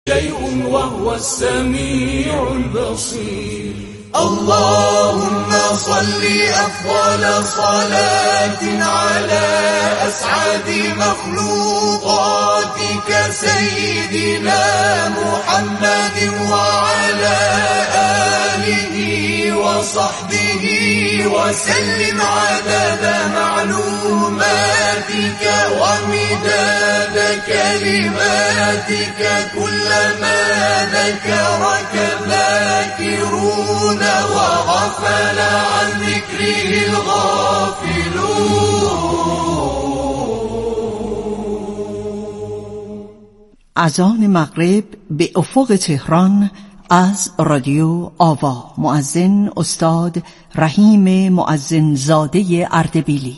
شيء وهو السميع البصير. اللهم صل أفضل صلاة على أسعد مخلوقاتك سيدنا محمد وعلى آله وصحبه وسلم عدد معلوماتك ومداد كلماتك كلما ذكرك الذاكرون وغفل عن ذكره الغافلون. اذان مغرب به افق تهران از رادیو آوا. مؤذن استاد رحیم مؤذن زاده اردبیلی.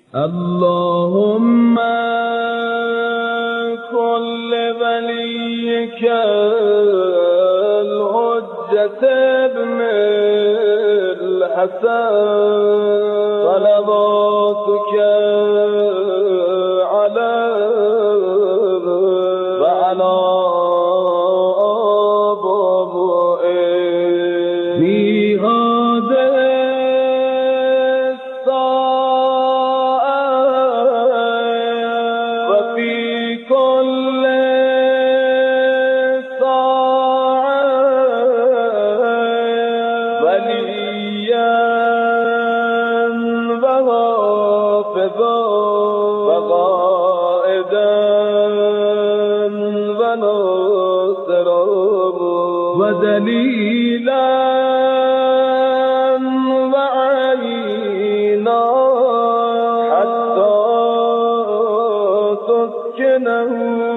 اللهم كل وليك الحجة ابن الحسن صلواتك عليه وعلى آبائه في هذه الساعة وفي كل ساعة وليا وحافظا وقائدا وناصرا ودليلا وعينا حتى تسكنه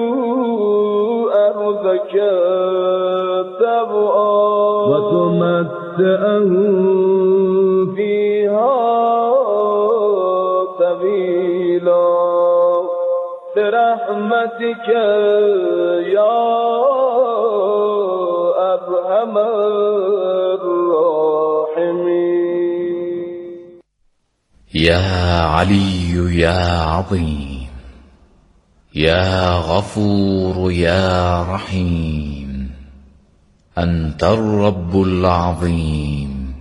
أرضك تبعا وتمتعه فيها طويلا برحمتك يا أرحم الراحمين. يا علي يا عظيم يا غفور يا رحيم، أنت الرب العظيم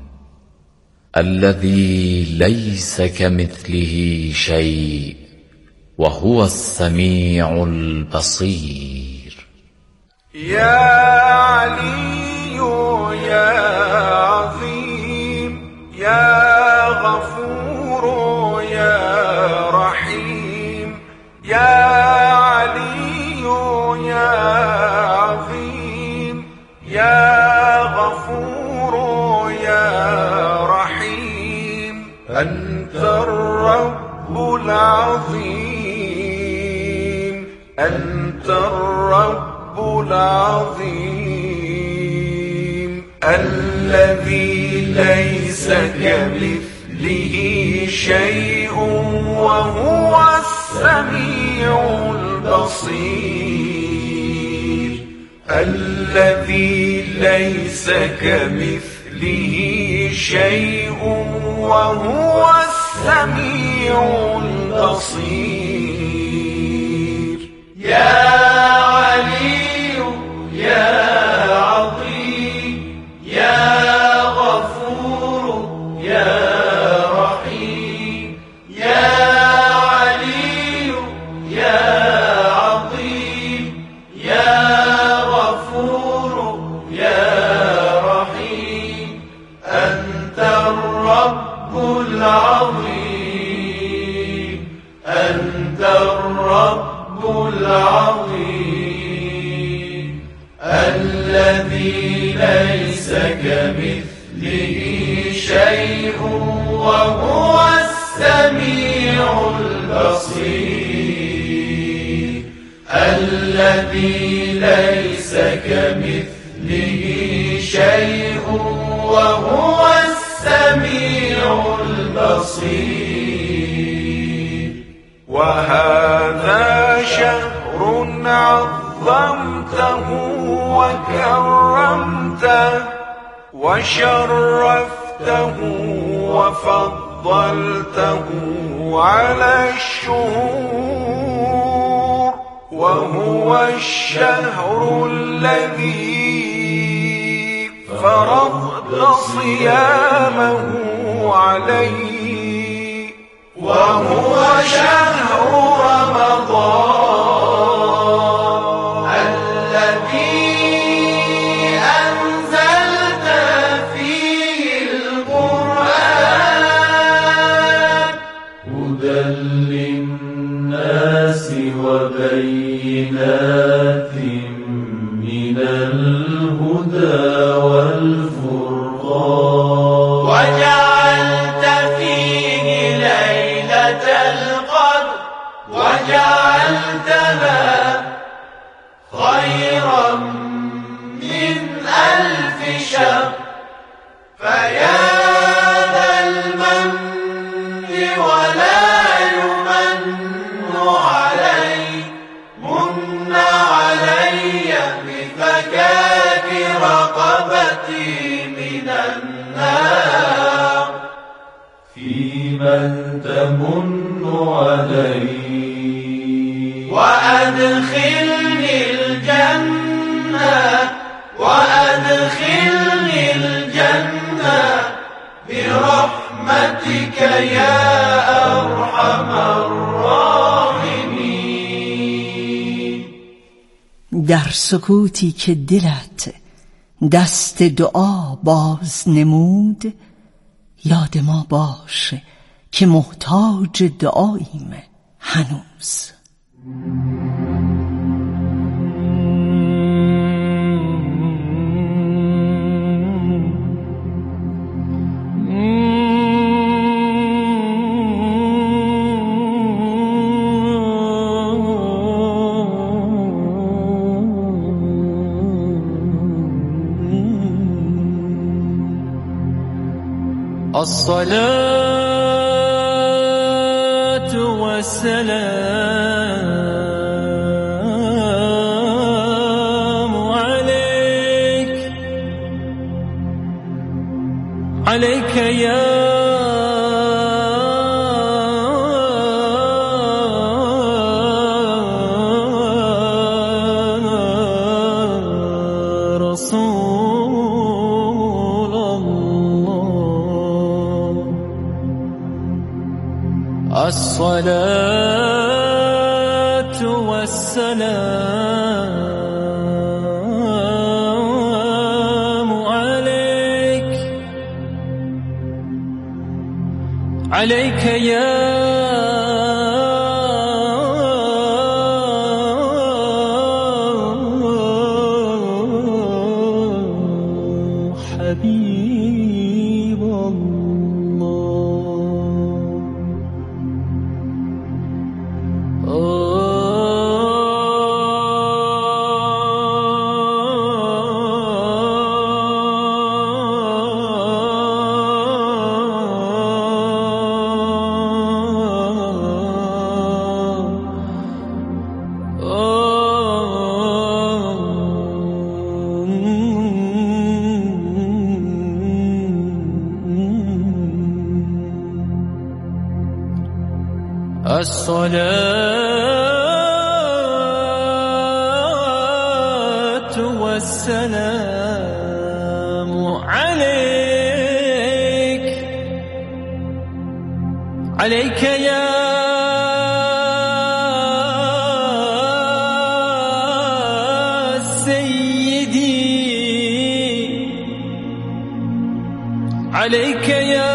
الذي ليس كمثله شيء وهو السميع البصير. يا علي يا عظيم يا غفور يا رحيم، يا علي يا عظيم يا غفور يا رحيم، أنت الرب العظيم، أنت الرب العظيم الذي ليس كمثله شيء وهو السميع البصير، الذي ليس كمثله شيء وهو السميع البصير. يا علي يا عظيم يا غفور يا رحيم، يا علي يا عظيم يا غفور يا رحيم، أنت الرب العظيم، أنت الرب العظيم الذي ليس كمثله شيء وهو السميع البصير، الذي ليس كمثله شيء وهو السميع البصير. وهذا شهر عظمته وكرمته وشرفته وفضلته على الشهور، وهو الشهر الذي فرضت صيامه عليه، وهو شهر رمضان الذي أنزلت فيه القرآن هدى للناس وبينات من الهدى والفرقان، وجعلت فيه ليلة القدر في من تمن علي وأدخلني الجنة وأدخلني الجنة برحمتك يا أرحم الراحمين. در سکوتی که دلت دست دعا باز نمود، یاد ما باش که محتاج دعاییم هنوز. الصلاة والسلام عليك يا رسول الله. الصلاة والسلام عليك يا حبيب الله. الصلاة والسلام عليك يا سيدي عليك يا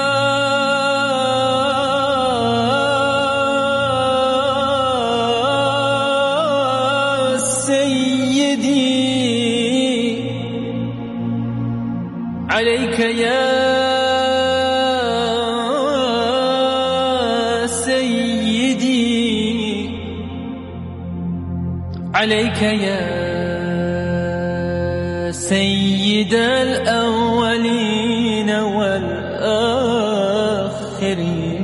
عليك يا سيدي عليك يا سيد الأولين والآخرين.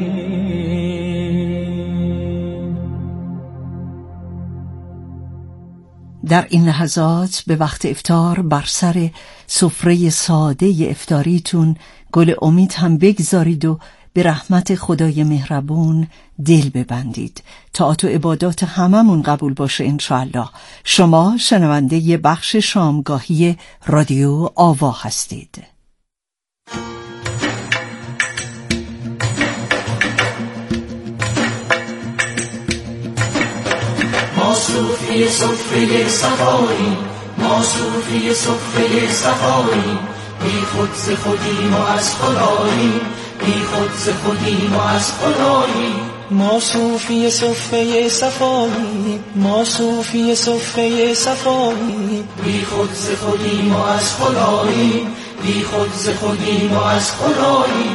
در این لحظات به وقت افطار بر سر سفره ساده افطاریتون گل امید هم بگذارید و به رحمت خدای مهربون دل ببندید. طاعت و عبادات هممون قبول باشه انشاءالله. شما شنونده ی بخش شامگاهی رادیو آوا هستید. ما صوفی صفه صفایی، ما صوفی صفه صفایی، بی خود ز خودیم و از خدایی، بی خود ز خودیم و از خدایی. ما صوفی صفه صفایی، ما صوفی صفه صفایی، بی خود ز خودیم و از خدایی، بی خود ز خودیم و از خدایی.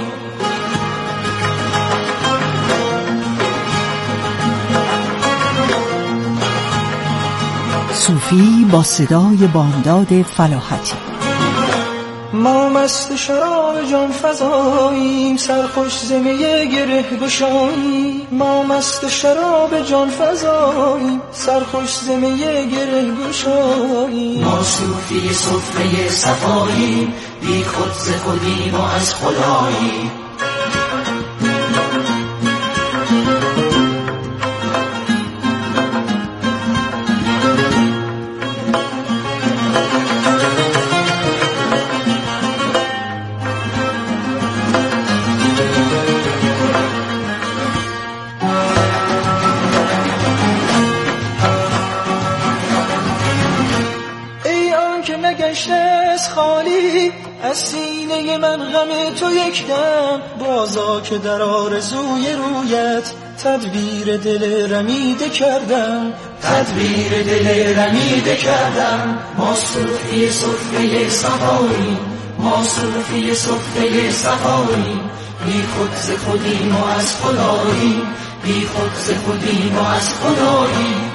صوفی با صدای بامداد فلاحتی. ما مست شراب جان فزاییم، سرخوش زمه گره گشاییم. ما مست شراب جان فزاییم، سرخوش زمه گره گشاییم. ما صوفی صفه صفاییم، بی خود ز خودیم و از خداییم. روی من غم تو یک دم، بازا که در آرزوی رویت تدبیر دل رمیده کردم، تدبیر دل رمیده کردم. ما صوفی صفه صفاییم، ما صوفی صفه صفاییم، بی خود ز خودیم و از خداییم، بی خود ز خودیم و از خداییم.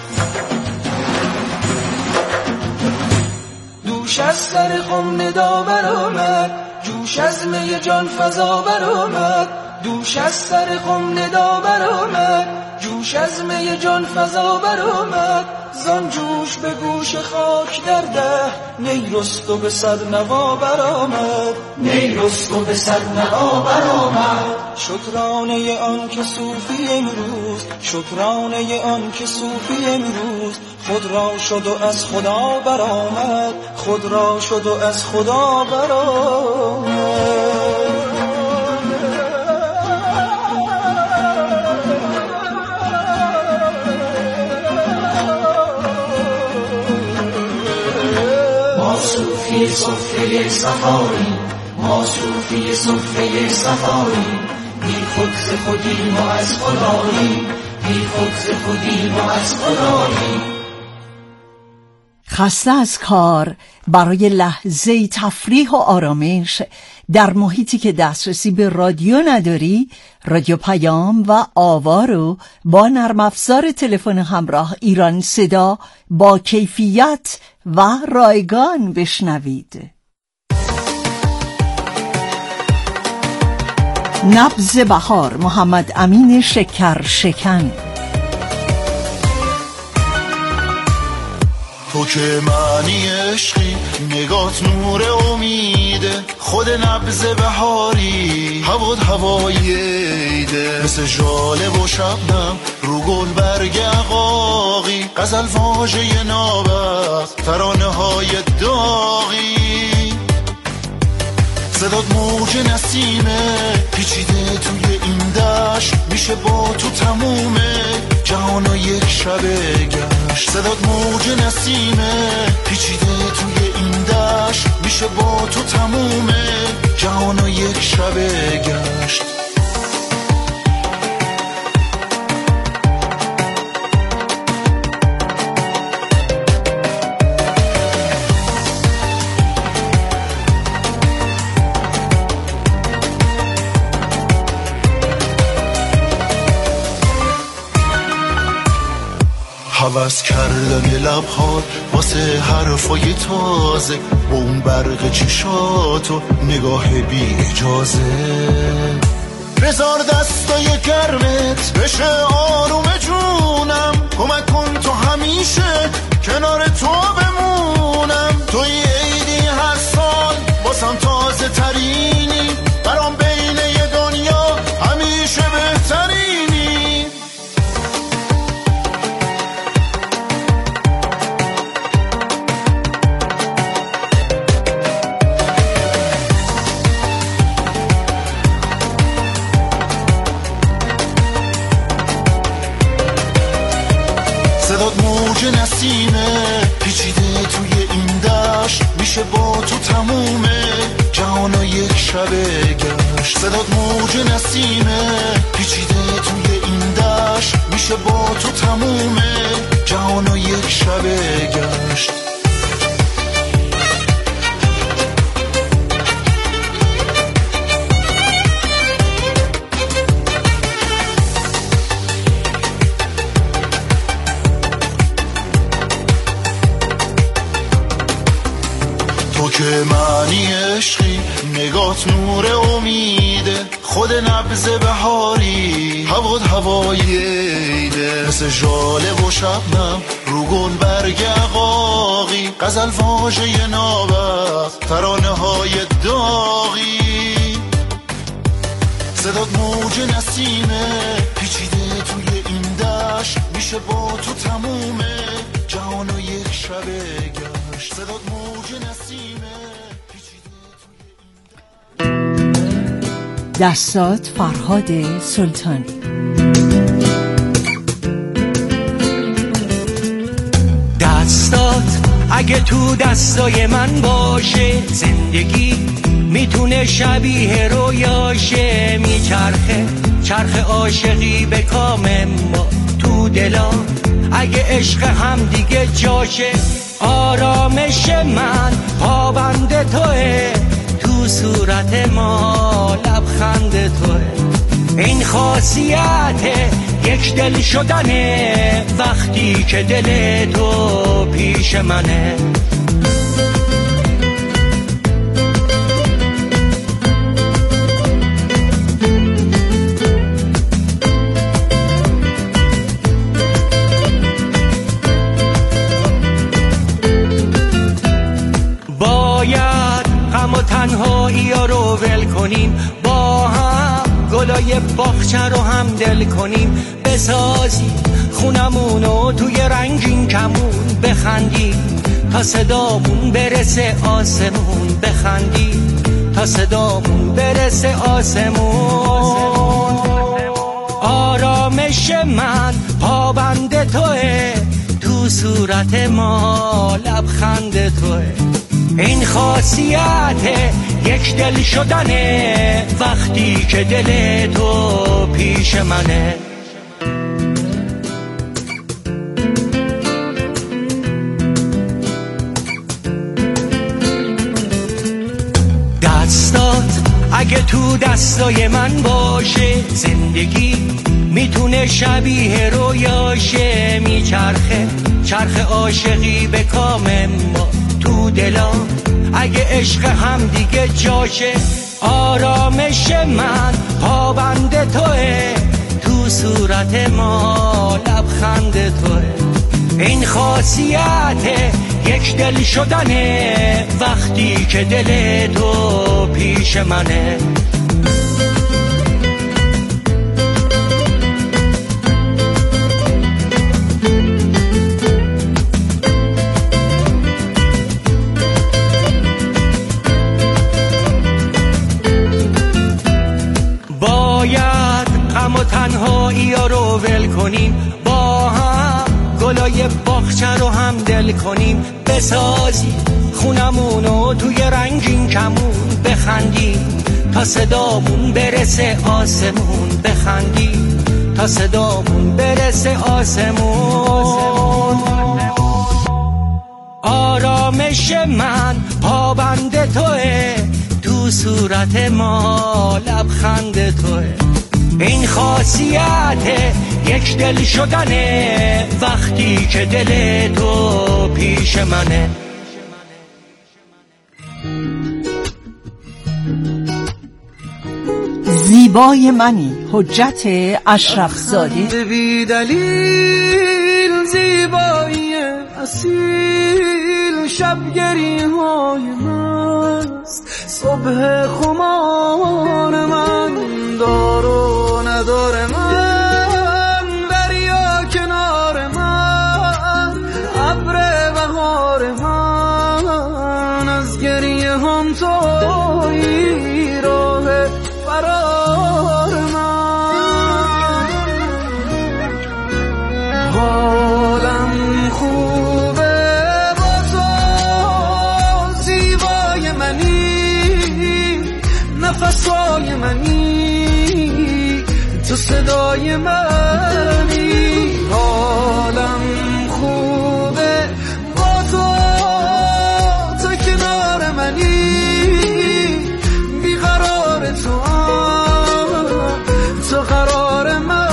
دوش از سر خم ندا برآمد، جوش از می جان فضا برآمد، دوش از سر خم ندا برآمد، جوش از می جان فضا برآمد. زان جوش به گوش خاک در ده، نی رست و به صد نوا برآمد، نی رست و به صد نوا برآمد. شکرانه آن که صوفی امروز، شکرانه آن که صوفی امروز، خود را شد و از خدا برآمد، خود را شد و از خدا برآمد. ما صوفی صفه صفاییم، ما صوفی صفه صفاییم، بی خود ز خودیم و از خداییم، بی خود ز خودیم و از خداییم. خسته از کار، برای لحظه تفریح و آرامش در محیطی که دسترسی به رادیو نداری، رادیو پیام و آوا رو با نرم افزار تلفن همراه ایران صدا با کیفیت و رایگان بشنوید. نبض بهار، محمد امین شکر شکن. تو که معنی عشقی، نگات نور امیده، خود نبض بهاری، هواد هوای عیده، مثل ژاله و شبنم رو گل برگ عقاقی، غزل واژه نابست، ترانه های داغی، صدات موج نسیمه پیچیده توی این دشت، میشه با تو تمومه جهان و یک شب گشت. صدات موج نسیمه پیچیده توی این دشت، میشه با تو تمومه جهان و یک شب گشت. هوس کردن لبهات واسه حرفای تازه، با اون برق چشات و نگاه بی اجازه، بذار دستای گرمت بشه آروم جونم، کمک کن تو همیشه کنار تو بمونم. توی عیدی هر سال واسم تازه ترینی، برام بین یه دنیا همیشه بهترینی. صدات موج نسیمه پیچیده توی این دشت، میشه با تو تمومه جهان و یک شب گشت. صدات موج نسیمه پیچیده توی این دشت، میشه با تو تمومه جهان و یک شب گشت. تو که معنی عشقی، نگات نور امیده، خود نبض بهاری، هواد هوای عیده، مثل ژاله و شبنم رو گل برگ عقاقی، غزل واژه نابست، ترانه های داغی، صدات موج نسیمه پیچیده توی این دشت، میشه با تو تمومه جهان و یک شب گشت. صدات موج نسیمه پیچیده توی این دستات فرهاد سلطانی. دستات اگه تو دستای من باشه، زندگی میتونه شبیه رویاشه، میچرخه چرخ عاشقی به کام ما تو دلا، اگه عشق هم دیگه جاشه. آرامش من پابند توه، تو صورت ما لبخند توه. این خاصیت یک دل شدنه، وقتی که دل تو پیش منه. باید غم و تنهایی رو ول کنیم، با هم گلای باغچه رو هم دل کنیم، بسازیم خونمونو توی رنگین کمون، بخندیم تا صدامون برسه آسمون، بخندیم تا صدامون برسه آسمون. آرامش من پابند توه، تو صورت ما لبخند توه. این خاصیت یک دل شدنه، وقتی که دل تو پیش منه. دستات اگه تو دستای من باشه، زندگی میتونه شبیه رویاشه، میچرخه چرخ عاشقی به کام ما تو دلا، اگه عشق هم دیگه جاشه. آرامش من پابند توه، تو صورت ما لبخند توه. این خاصیت یک دل شدنه، وقتی که دل تو پیش منه. باید غم و تنهایی رو ول کنیم، با هم گلای باغچه رو هم دل کنیم، بسازیم خونمونو توی رنگین کمون، بخندیم تا صدامون برسه آسمون، بخندیم تا صدامون برسه آسمون. آرامش من پابند توه، تو صورت ما لبخند توه. این خاصیت یک دل شدنه، وقتی که دل تو پیش منه. زیبای منی حجت اشرف زاده. بی دلیل زیبایی اصیل، شبگری های مست، صبح خمار من، دار و ندار من، دریا کنار من، ابر بهار من، از گریه هم تویی راه فرار من. حالم خوبه با تو، زیبای منی، نفسای منی، تو صدای منی. حالم خوبه با تو، تو کنار منی، بیقرار تو، تو قرار منی.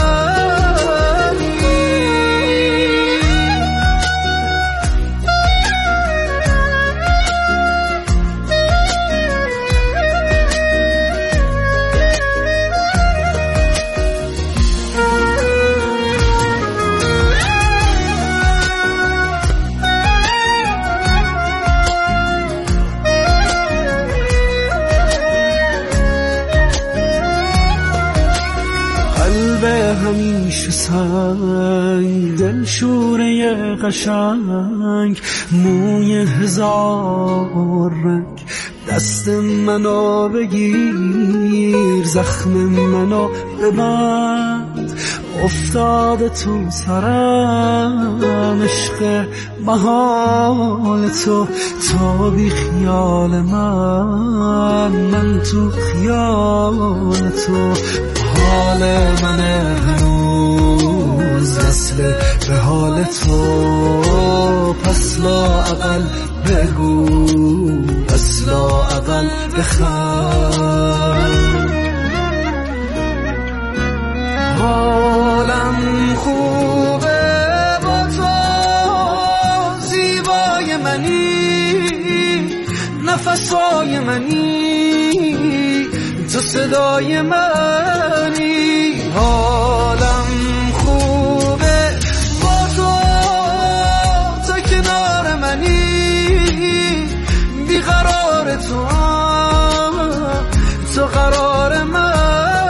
همیشه سنگ، دل شوره قشنگ، موی هزار رنگ، دست منو بگیر، زخم منو ببند، افتاده تو سرم عشق محال تو بی خیال من تو خیال تو. حال من هنوز وصل به حال تو، پس لااقل بگو، پس لااقل بخند. حالم خوبه با تو، زیبای منی، نفسای منی، تو صدای منی. حالم خوبه با تو، تو کنار منی، بیقرار تو قرار منی.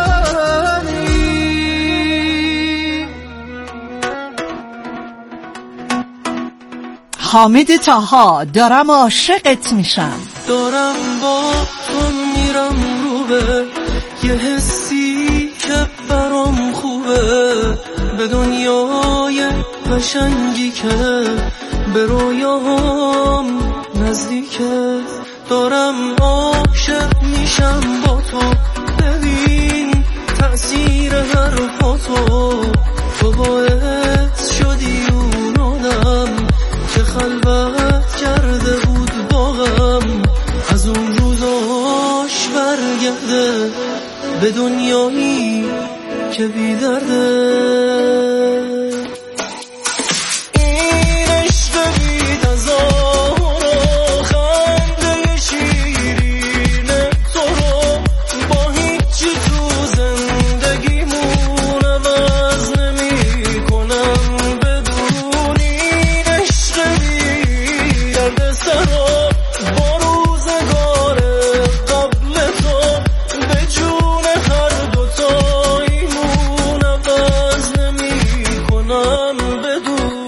حامد طاها، دارم عاشقت میشم. دارم با تو میرم رو به یه حسی که برام خوبه، به دنیای قشنگی که به رویاهم نزدیکه. دارم عاشق میشم با تو، ببین تأثیر حرفاتو، تو باعث شدی اون آدم که خلوت کرده بود با غم، از اون روزاش برگرده به دنیایی که بی درده. این عشق بی تظاهر و خنده شیرین تو رو با هیچی تو زندگیمون عوض نمی کنم بدون. این عشق بی درد سرا با روزگار قبل تو، به جون هر دوتاییمون عوض نمی کنم بدون.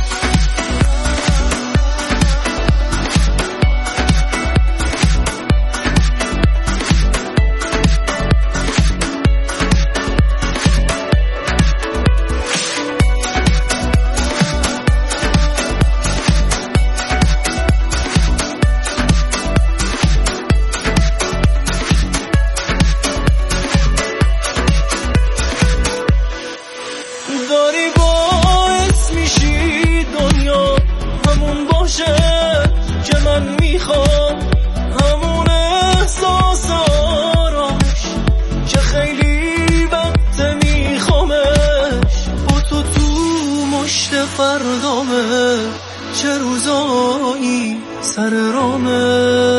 داری باعث میشی دنیا همون باشه که من میخوام، همون احساس آراش که خیلی وقت میخوامش. با تو مشت فردامه، چه روزایی سر رامه.